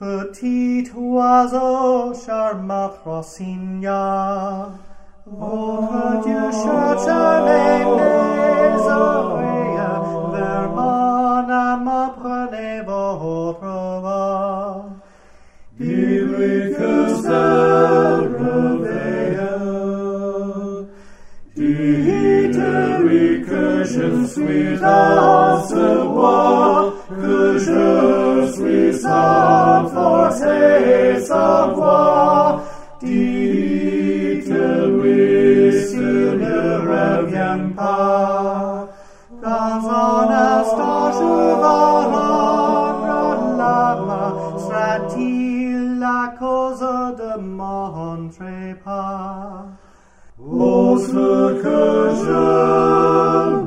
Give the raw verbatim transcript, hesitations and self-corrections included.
Petit oiseau, charmant rossignol, votre Dieu cherche les mes oreilles, vers mon âme prenez votre vol. Dis-lui que ça réveille, dites-lui que je suis dans ce bois, que je suis sans force et sans voix. Dites-lui s'il ne revient pas. Dans un instant je vais rendre l'âme. Sera-t-il la cause de mon trépas? Oh, ce que je